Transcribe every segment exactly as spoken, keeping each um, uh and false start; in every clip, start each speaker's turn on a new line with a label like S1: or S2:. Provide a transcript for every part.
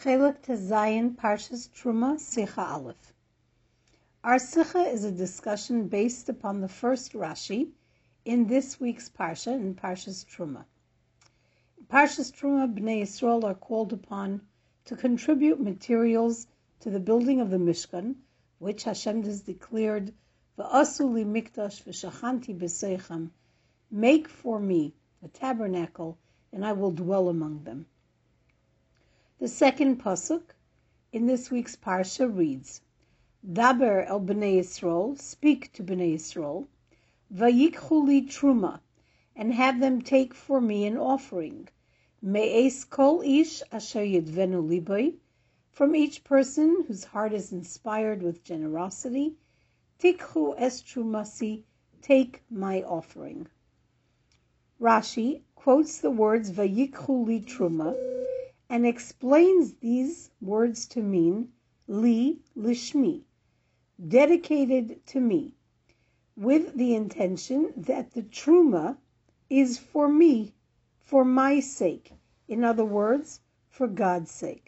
S1: Chelik Tezayin Parshas Truma Sicha Aleph. Our Sicha is a discussion based upon the first Rashi in this week's Parsha, in Parshas Truma. In Parshas Truma, Bnei Yisrael are called upon to contribute materials to the building of the Mishkan, which Hashem has declared, V'asu li mikdash v'shachanti b'seichem, make for me a tabernacle, and I will dwell among them. The second pasuk in this week's parsha reads, Daber el bnei Yisrael, speak to bnei Yisrael, vayikchu li truma, and have them take for me an offering, me'es kol ish asher yidvenu libay, from each person whose heart is inspired with generosity, tikhu es trumasi, take my offering. Rashi quotes the words vayikchu li truma and explains these words to mean li lishmi, dedicated to me, with the intention that the truma is for me, for my sake, in other words, for God's sake.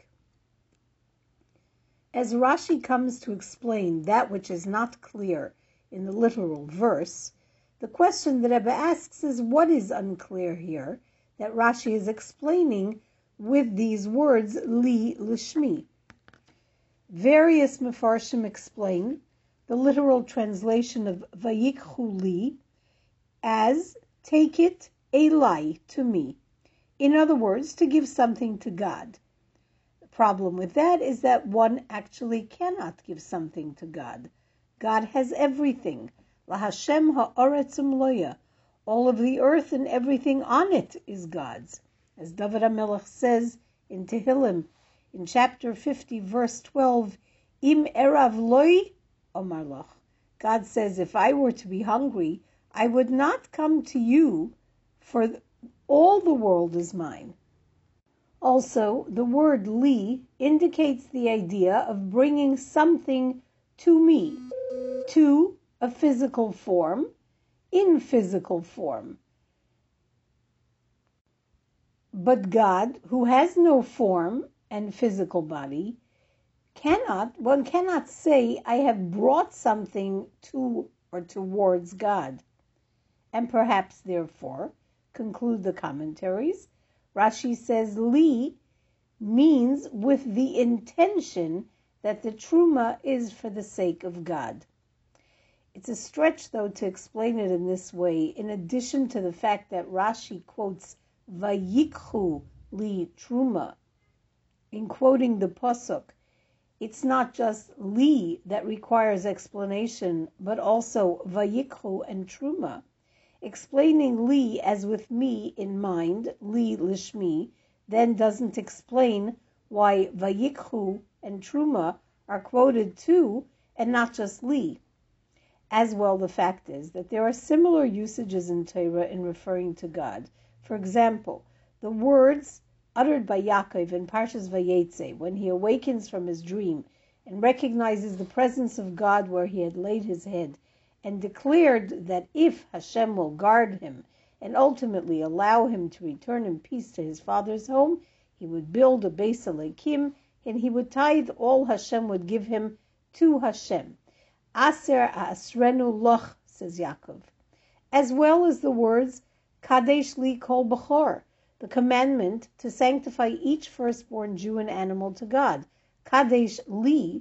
S1: As Rashi comes to explain that which is not clear in the literal verse, the question that Rebbe asks is, what is unclear here that Rashi is explaining with these words, li lishmi? Various Mefarshim explain the literal translation of vayikchu li as, take it elai, to me. In other words, to give something to God. The problem with that is that one actually cannot give something to God. God has everything. La Hashem ha'aretz umloya. All of the earth and everything on it is God's. As David HaMelech says in Tehillim, in chapter fifty, verse twelve, Im erav loi omar lach. God says, if I were to be hungry, I would not come to you, for all the world is mine. Also, the word li indicates the idea of bringing something to me, to a physical form, in physical form. But God, who has no form and physical body, cannot, one cannot say, I have brought something to or towards God. And perhaps, therefore, conclude the commentaries, Rashi says, li means with the intention that the truma is for the sake of God. It's a stretch, though, to explain it in this way, in addition to the fact that Rashi quotes vayikchu li truma. In quoting the pasuk, it's not just li that requires explanation, but also vayikchu and truma. Explaining li as with me in mind, li lishmi, then doesn't explain why vayikchu and truma are quoted too, and not just li. As well, the fact is that there are similar usages in Torah in referring to God. For example, the words uttered by Yaakov in Parshas Vayetze, when he awakens from his dream and recognizes the presence of God where he had laid his head, and declared that if Hashem will guard him and ultimately allow him to return in peace to his father's home, he would build a Beis Elokim, and he would tithe all Hashem would give him to Hashem. Aser asrenu loch, says Yaakov, as well as the words Kadesh li kol b'chor, the commandment to sanctify each firstborn Jew and animal to God. Kadesh li.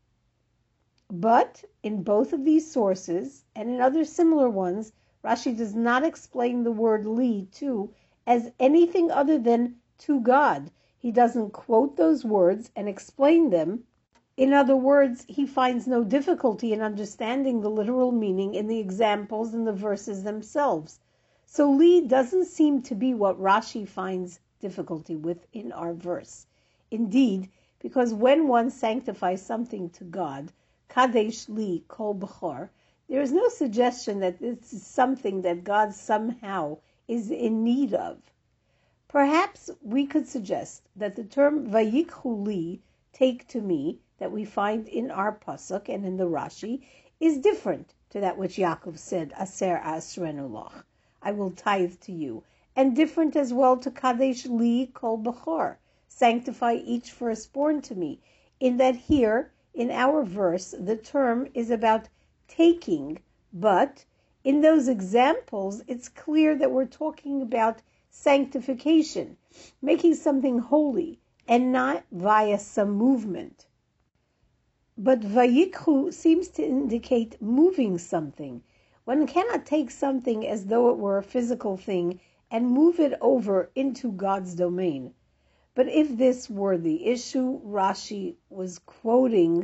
S1: But in both of these sources, and in other similar ones, Rashi does not explain the word li, too, as anything other than to God. He doesn't quote those words and explain them. In other words, he finds no difficulty in understanding the literal meaning in the examples in the verses themselves. So li doesn't seem to be what Rashi finds difficulty with in our verse. Indeed, because when one sanctifies something to God, Kadesh li kol b'chor, there is no suggestion that this is something that God somehow is in need of. Perhaps we could suggest that the term vayikchu li, take to me, that we find in our pasuk and in the Rashi, is different to that which Yaakov said, Aser asrenu loch, I will tithe to you, and different as well to Kadesh li kol b'chor, sanctify each firstborn to me. In that here, in our verse, the term is about taking, but in those examples, it's clear that we're talking about sanctification, making something holy, and not via some movement. But vayikhu seems to indicate moving something. One cannot take something as though it were a physical thing and move it over into God's domain. But if this were the issue Rashi was quoting,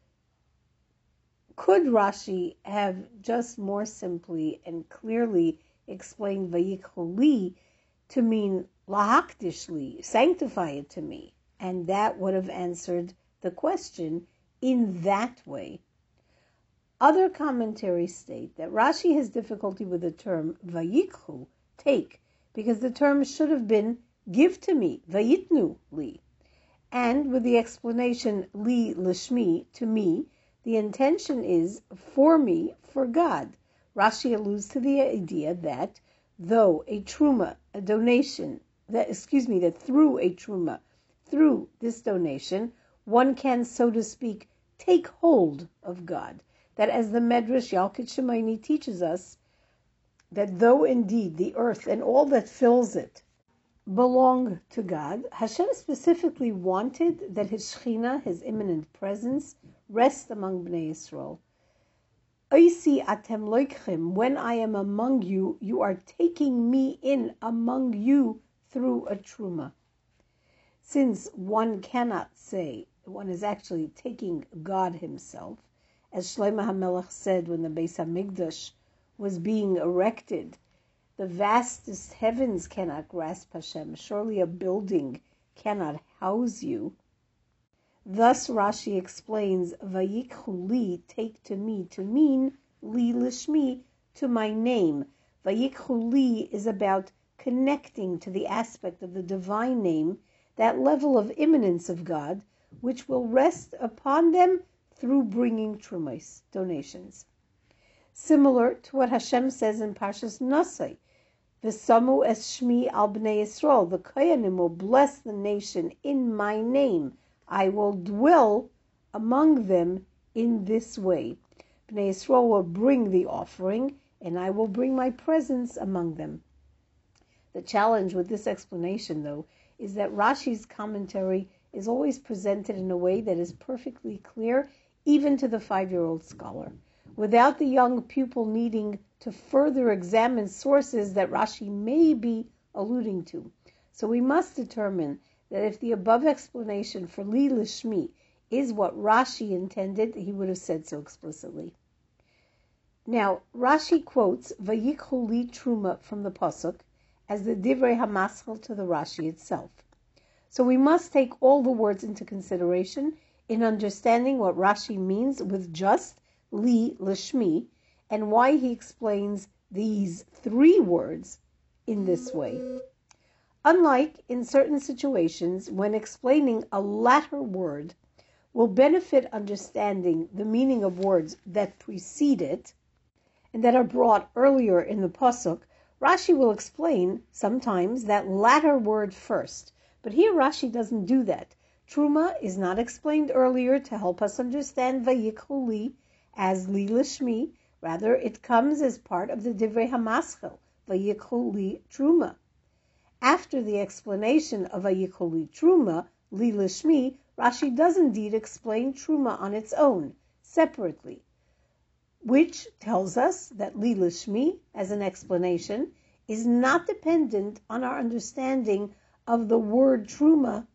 S1: could Rashi have just more simply and clearly explained vayikhu li to mean lahakdish li, sanctify it to me? And that would have answered the question in that way. Other commentaries state that Rashi has difficulty with the term vayikhu, take, because the term should have been give to me, vayitnu li. And with the explanation li lishmi, to me, the intention is for me, for God. Rashi alludes to the idea that though a truma, a donation, that excuse me, that through a truma, through this donation, one can, so to speak, take hold of God. That as the Medrash Yalkut Shemaini teaches us, that though indeed the earth and all that fills it belong to God, Hashem specifically wanted that His Shechina, His immanent presence, rest among Bnei Yisrael. Oisi atem loikchem, when I am among you, you are taking me in among you through a truma. Since one cannot say one is actually taking God Himself, as Shlomo HaMelech said when the Beis HaMikdash was being erected, the vastest heavens cannot grasp Hashem. Surely a building cannot house you. Thus Rashi explains, Vayikhu li, take to me, to mean li lishmi, to my name. Vayikhu li is about connecting to the aspect of the divine name, that level of immanence of God, which will rest upon them through bringing trumos, donations. Similar to what Hashem says in Parshas Nosai, V'samu es shmi al bnei Yisrael, the Kohanim will bless the nation in my name. I will dwell among them in this way. Bnei Yisrael will bring the offering, and I will bring my presence among them. The challenge with this explanation, though, is that Rashi's commentary is always presented in a way that is perfectly clear, even to the five-year-old scholar, without the young pupil needing to further examine sources that Rashi may be alluding to. So we must determine that if the above explanation for Li Lishmi is what Rashi intended, he would have said so explicitly. Now, Rashi quotes Vayikhu li Truma from the Pasuk as the Divrei HaMaschil to the Rashi itself. So we must take all the words into consideration in understanding what Rashi means with just Li Lishmi and why he explains these three words in this way. Unlike in certain situations when explaining a latter word will benefit understanding the meaning of words that precede it and that are brought earlier in the Pasuk, Rashi will explain sometimes that latter word first. But here Rashi doesn't do that. Truma is not explained earlier to help us understand Vayikhu li as Li Lishmi. Rather, it comes as part of the Divrei HaMaschil, Vayikhu li Truma. After the explanation of Vayikhu li Truma, Li Lishmi, Rashi does indeed explain Truma on its own, separately, which tells us that Li Lishmi, as an explanation, is not dependent on our understanding of the word Truma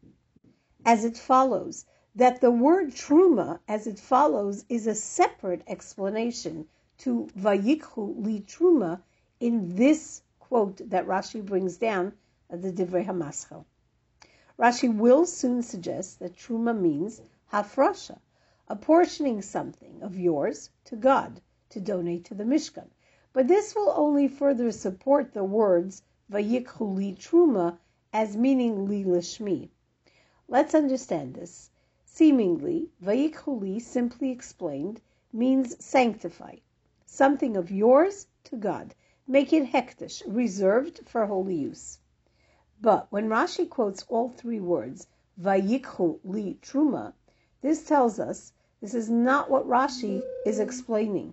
S1: as it follows, that the word Truma as it follows is a separate explanation to Vayikhu li Truma in this quote that Rashi brings down of the Divrei HaMaschil. Rashi will soon suggest that Truma means hafrasha, apportioning something of yours to God to donate to the Mishkan. But this will only further support the words Vayikhu li Truma as meaning Li Lishmi. Let's understand this. Seemingly, Vayikhu li, simply explained, means sanctify, something of yours to God. Make it hekdesh, reserved for holy use. But when Rashi quotes all three words, Vayikhu li truma, this tells us this is not what Rashi is explaining.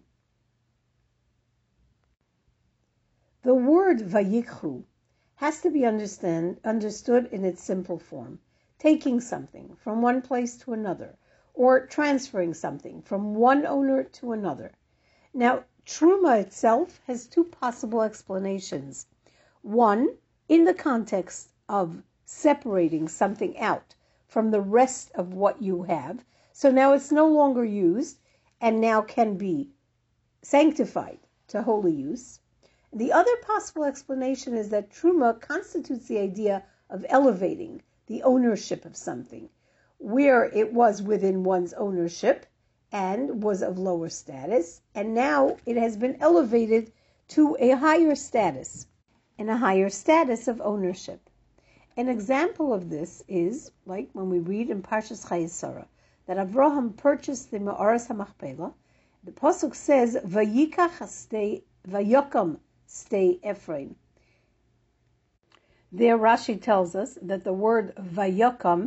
S1: The word Vayikhu has to be understand, understood in its simple form, taking something from one place to another, or transferring something from one owner to another. Now, truma itself has two possible explanations. One, in the context of separating something out from the rest of what you have, so now it's no longer used and now can be sanctified to holy use. The other possible explanation is that truma constitutes the idea of elevating the ownership of something, where it was within one's ownership and was of lower status, and now it has been elevated to a higher status, and a higher status of ownership. An example of this is, like when we read in Parshas Chayei Sarah, that Avraham purchased the Me'oras HaMachpelah. The Pasuk says, Vayikach stay, Vayokam stay Ephraim. There Rashi tells us that the word Vayokam,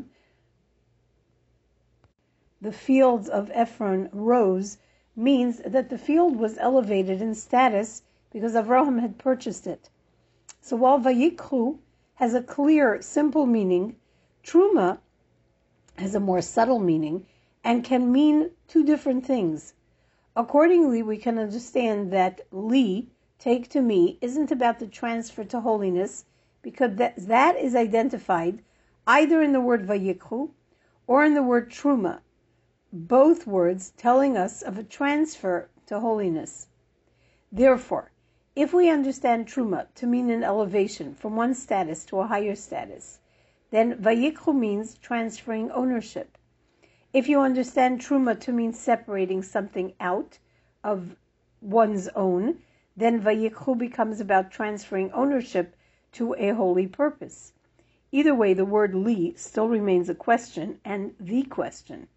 S1: the fields of Ephron rose, means that the field was elevated in status because Avraham had purchased it. So while Vayikhu has a clear, simple meaning, Truma has a more subtle meaning and can mean two different things. Accordingly, we can understand that Li, take to me, isn't about the transfer to holiness, because that, that is identified either in the word Vayikhu or in the word Truma, both words telling us of a transfer to holiness. Therefore, if we understand Truma to mean an elevation from one status to a higher status, then Vayikhu means transferring ownership. If you understand Truma to mean separating something out of one's own, then Vayikhu becomes about transferring ownership to a holy purpose. Either way, the word Li still remains a question and the question.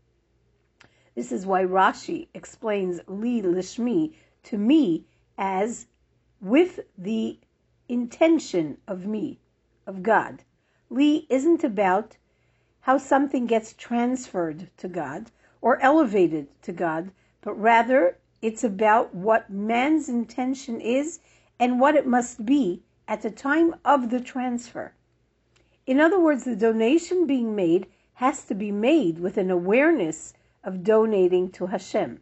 S1: This is why Rashi explains Li Lishmi, to me, as with the intention of me, of God. Li isn't about how something gets transferred to God or elevated to God, but rather it's about what man's intention is and what it must be at the time of the transfer. In other words, the donation being made has to be made with an awareness of donating to Hashem.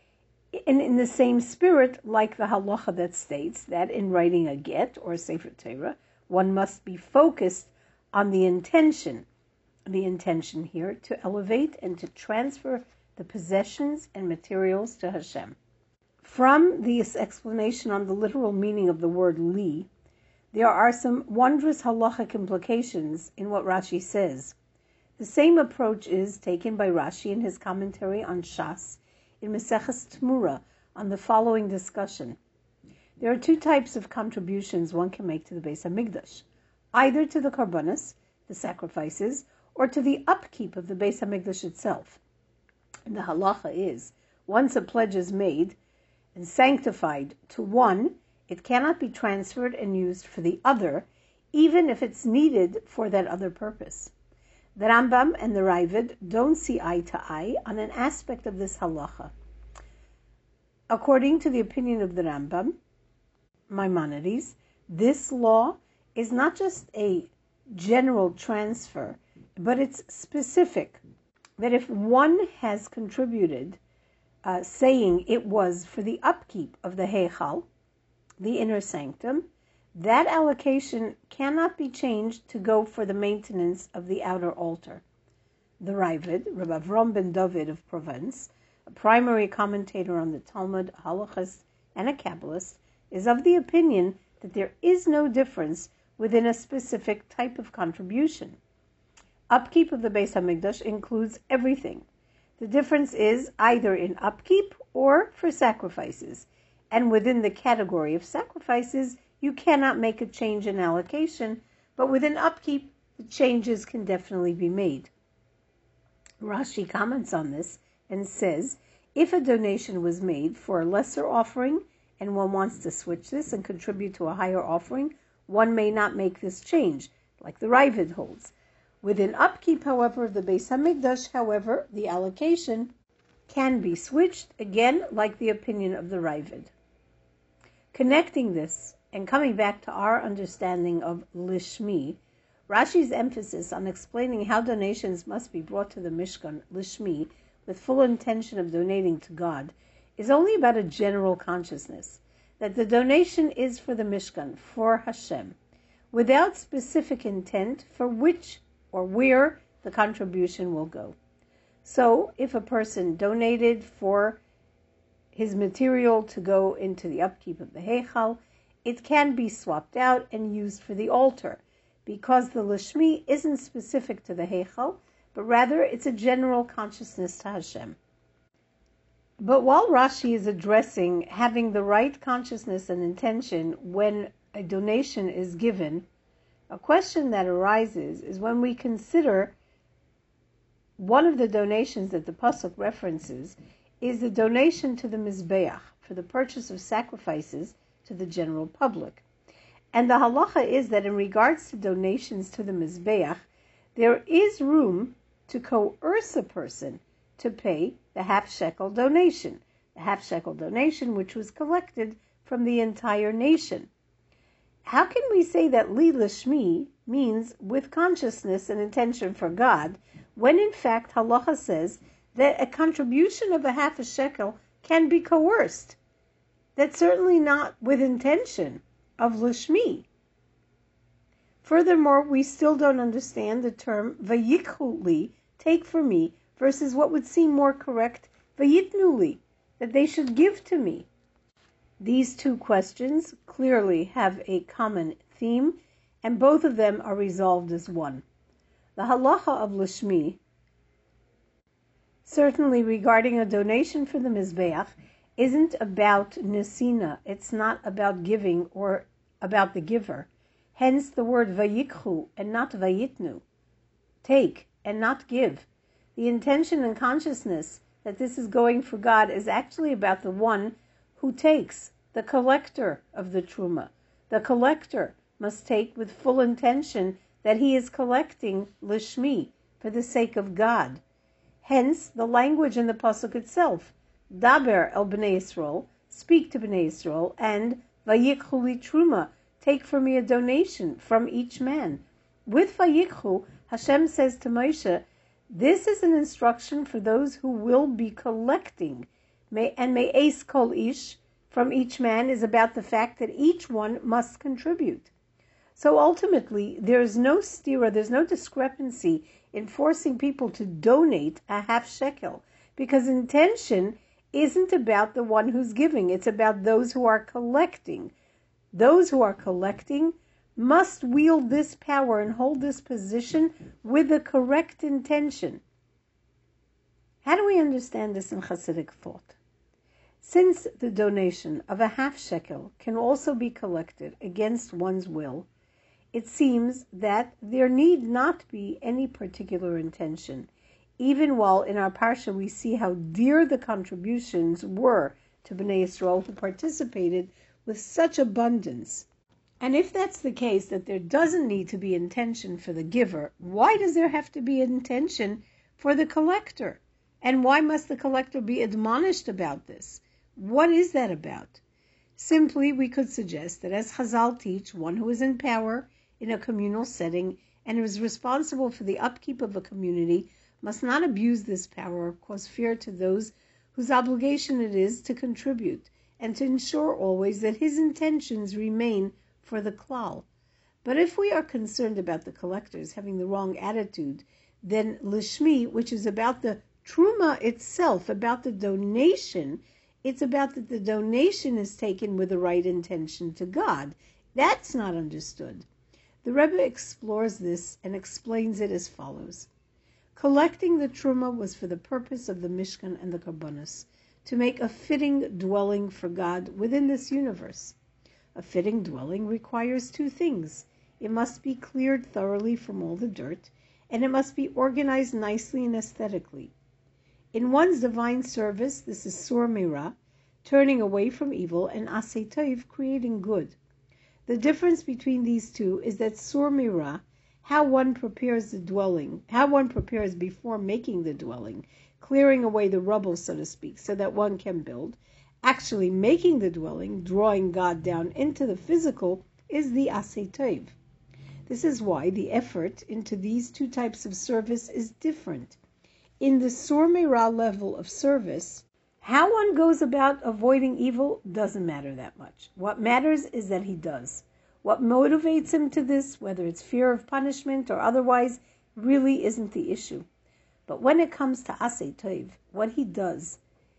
S1: And in the same spirit, like the halacha that states that in writing a get or a Sefer Torah, one must be focused on the intention, the intention here to elevate and to transfer the possessions and materials to Hashem. From this explanation on the literal meaning of the word li, there are some wondrous halachic implications in what Rashi says. The same approach is taken by Rashi in his commentary on Shas in Maseches Tmura on the following discussion. There are two types of contributions one can make to the Beis HaMikdash, either to the karbanos, the sacrifices, or to the upkeep of the Beis HaMikdash itself. And the halacha is, once a pledge is made and sanctified to one, it cannot be transferred and used for the other, even if it's needed for that other purpose. The Rambam and the Ravid don't see eye to eye on an aspect of this halacha. According to the opinion of the Rambam, Maimonides, this law is not just a general transfer, but it's specific, that if one has contributed, uh, saying it was for the upkeep of the Heichal, the inner sanctum, that allocation cannot be changed to go for the maintenance of the outer altar. The Ravid, Rabbi Avram ben David of Provence, a primary commentator on the Talmud, Halachas, and a Kabbalist, is of the opinion that there is no difference within a specific type of contribution. Upkeep of the Beis HaMikdash includes everything. The difference is either in upkeep or for sacrifices, and within the category of sacrifices, you cannot make a change in allocation, but within upkeep, the changes can definitely be made. Rashi comments on this and says, if a donation was made for a lesser offering and one wants to switch this and contribute to a higher offering, one may not make this change, like the Ravid holds. Within upkeep, however, of the Beis Hamikdash, however, the allocation can be switched, again, like the opinion of the Ravid. Connecting this and coming back to our understanding of Lishmi, Rashi's emphasis on explaining how donations must be brought to the Mishkan, Lishmi, with full intention of donating to God, is only about a general consciousness, that the donation is for the Mishkan, for Hashem, without specific intent for which or where the contribution will go. So, if a person donated for his material to go into the upkeep of the Heichal, it can be swapped out and used for the altar, because the Lishmi isn't specific to the Heichal, but rather it's a general consciousness to Hashem. But while Rashi is addressing having the right consciousness and intention when a donation is given, a question that arises is when we consider one of the donations that the Pasuk references is the donation to the Mizbeach for the purchase of sacrifices to the general public. And the halacha is that in regards to donations to the Mizbeach, there is room to coerce a person to pay the half shekel donation, the half shekel donation which was collected from the entire nation. How can we say that li lishmi means with consciousness and intention for God, when in fact halacha says that a contribution of a half a shekel can be coerced? That's certainly not with intention of lishmi. Furthermore, we still don't understand the term vayikhu li, take for me, versus what would seem more correct, vayitnu li, that they should give to me. These two questions clearly have a common theme, and both of them are resolved as one. The halacha of lishmi, certainly regarding a donation for the Mizbeach, isn't about nesina, it's not about giving or about the giver. Hence the word vayikhu and not vayitnu, take and not give. The intention and consciousness that this is going for God is actually about the one who takes, the collector of the truma. The collector must take with full intention that he is collecting lishmi, for the sake of God. Hence the language in the pasuk itself, daber el bnei Yisrael, speak to bnei Yisrael, and vayikhu li truma, take for me a donation from each man. With vayikhu, Hashem says to Moshe, this is an instruction for those who will be collecting. May, and may eis kol ish, from each man, is about the fact that each one must contribute. So ultimately, there's no stira, there's no discrepancy in forcing people to donate a half shekel, because intention isn't about the one who's giving, it's about those who are collecting. Those who are collecting must wield this power and hold this position with the correct intention. How do we understand this in Hasidic thought? Since the donation of a half shekel can also be collected against one's will, it seems that there need not be any particular intention, even while in our parsha we see how dear the contributions were to Bnei Yisrael who participated with such abundance. And if that's the case, that there doesn't need to be intention for the giver, why does there have to be intention for the collector? And why must the collector be admonished about this? What is that about? Simply, we could suggest that as Chazal teach, one who is in power in a communal setting and is responsible for the upkeep of a community must not abuse this power or cause fear to those whose obligation it is to contribute, and to ensure always that his intentions remain for the klal. But if we are concerned about the collectors having the wrong attitude, then lishmi, which is about the truma itself, about the donation, it's about that the donation is taken with the right intention to God. That's not understood. The Rebbe explores this and explains it as follows. Collecting the truma was for the purpose of the Mishkan and the Karbonos, to make a fitting dwelling for God within this universe. A fitting dwelling requires two things. It must be cleared thoroughly from all the dirt, and it must be organized nicely and aesthetically. In one's divine service, this is sur mira, turning away from evil, and aseh tov, creating good. The difference between these two is that sur mira how one prepares the dwelling, how one prepares before making the dwelling, clearing away the rubble, so to speak, so that one can build. Actually making the dwelling, drawing God down into the physical, is the Aseh Tov. This is why the effort into these two types of service is different. In the Sur Meirah level of service, how one goes about avoiding evil doesn't matter that much. What matters is that he does. What motivates him to this, whether it's fear of punishment or otherwise, really isn't the issue. But when it comes to Aseh Tov, what he does,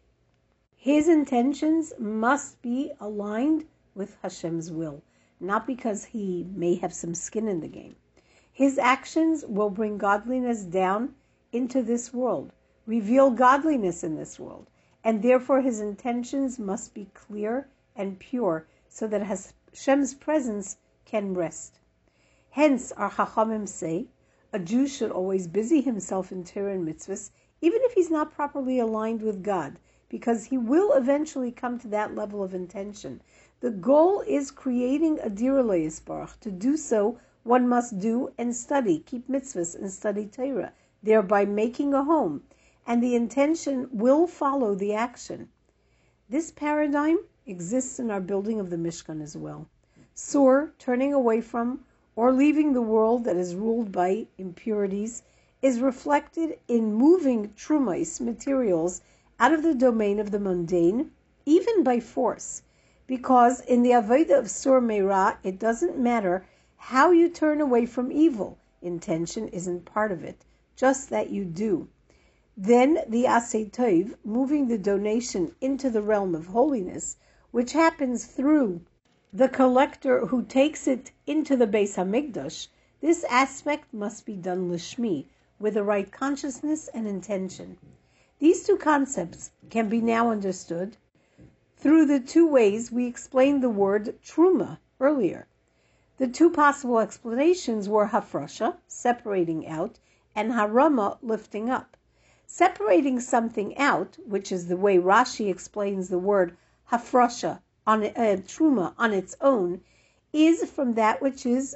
S1: his intentions must be aligned with Hashem's will, not because he may have some skin in the game. His actions will bring godliness down into this world, reveal godliness in this world, and therefore his intentions must be clear and pure so that Hashem's presence can rest. Hence, our Chachamim say, a Jew should always busy himself in Torah and mitzvahs, even if he's not properly aligned with God, because he will eventually come to that level of intention. The goal is creating a Dira Yisbarach. To do so, one must do and study, keep mitzvahs and study Torah, thereby making a home, and the intention will follow the action. This paradigm exists in our building of the Mishkan as well. Sur, turning away from or leaving the world that is ruled by impurities, is reflected in moving trumais, materials, out of the domain of the mundane, even by force, because in the Avodah of Sur Meirah, it doesn't matter how you turn away from evil. Intention isn't part of it, just that you do. Then the Aseh Tov, moving the donation into the realm of holiness, which happens through the collector who takes it into the Beis HaMikdash, this aspect must be done lishmi, with the right consciousness and intention. These two concepts can be now understood through the two ways we explained the word truma earlier. The two possible explanations were hafrasha, separating out, and harama, lifting up. Separating something out, which is the way Rashi explains the word hafrasha, on uh, truma on its own, is from that which is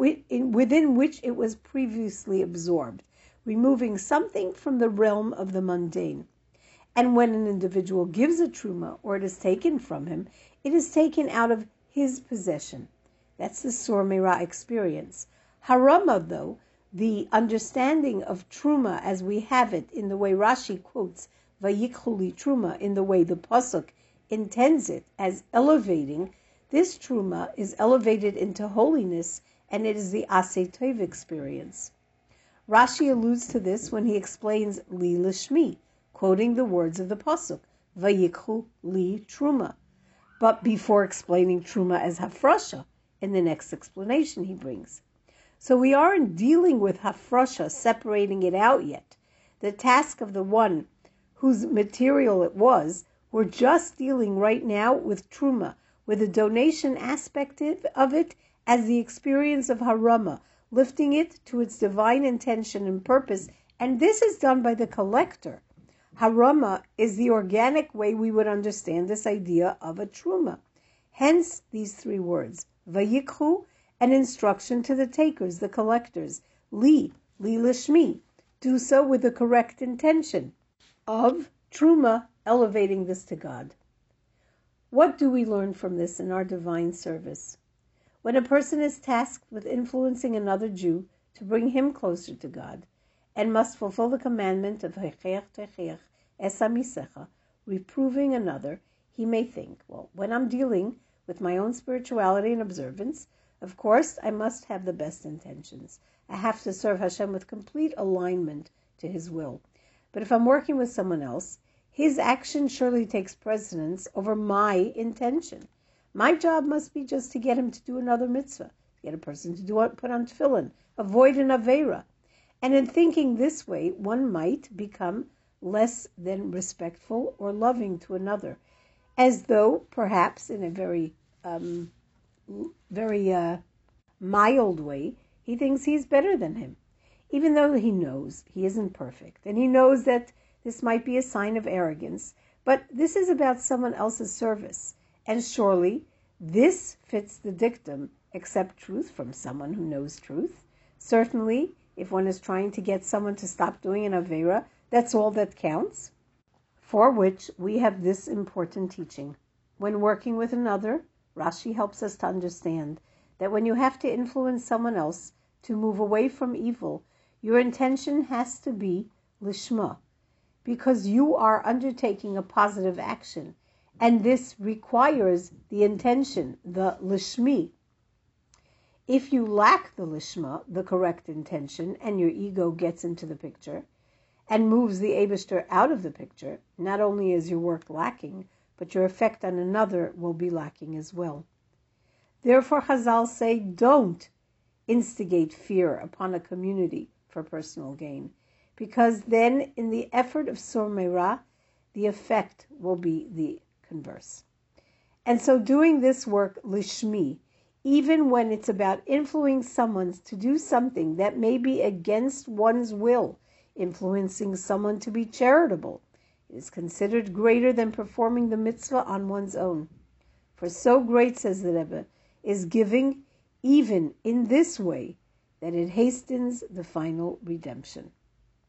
S1: within which it was previously absorbed, removing something from the realm of the mundane. And when an individual gives a truma, or it is taken from him, it is taken out of his possession. That's the Sur Meirah experience. Harama, though, the understanding of truma as we have it in the way Rashi quotes Vayikhu li truma, in the way the pasuk intends it as elevating, this truma is elevated into holiness, and it is the Aseh Tov experience. Rashi alludes to this when he explains li lishmi, quoting the words of the pasuk, Vayikhu li truma, but before explaining truma as hafrasha in the next explanation he brings. So we aren't dealing with hafrasha, separating it out yet. The task of the one whose material it was, we're just dealing right now with truma, with the donation aspect of it as the experience of harama, lifting it to its divine intention and purpose, and this is done by the collector. Harama is the organic way we would understand this idea of a truma. Hence these three words, vayikhu, an instruction to the takers, the collectors, li, li lishmi, do so with the correct intention of truma, elevating this to God. What do we learn from this in our divine service? When a person is tasked with influencing another Jew to bring him closer to God, and must fulfill the commandment of Hechech Techech Esa Misecha, reproving another, he may think, well, when I'm dealing with my own spirituality and observance, of course, I must have the best intentions. I have to serve Hashem with complete alignment to His will. But if I'm working with someone else, his action surely takes precedence over my intention. My job must be just to get him to do another mitzvah, to get a person to do put on tefillin, avoid an aveira. And in thinking this way, one might become less than respectful or loving to another, as though perhaps in a very, um, very uh, mild way, he thinks he's better than him, even though he knows he isn't perfect, and he knows that this might be a sign of arrogance, but this is about someone else's service, and surely this fits the dictum, accept truth from someone who knows truth. Certainly, if one is trying to get someone to stop doing an Avera, that's all that counts. For which we have this important teaching. When working with another, Rashi helps us to understand that when you have to influence someone else to move away from evil, your intention has to be lishma, because you are undertaking a positive action, and this requires the intention, the lishmi. If you lack the lishma, the correct intention, and your ego gets into the picture and moves the Eibishter out of the picture, not only is your work lacking, but your effect on another will be lacking as well. Therefore, Chazal say, don't instigate fear upon a community for personal gain, because then in the effort of Sur Meirah, the effect will be the converse. And so doing this work lishmi, even when it's about influencing someone to do something that may be against one's will, influencing someone to be charitable, it is considered greater than performing the mitzvah on one's own. For so great, says the Rebbe, is giving even in this way that it hastens the final redemption.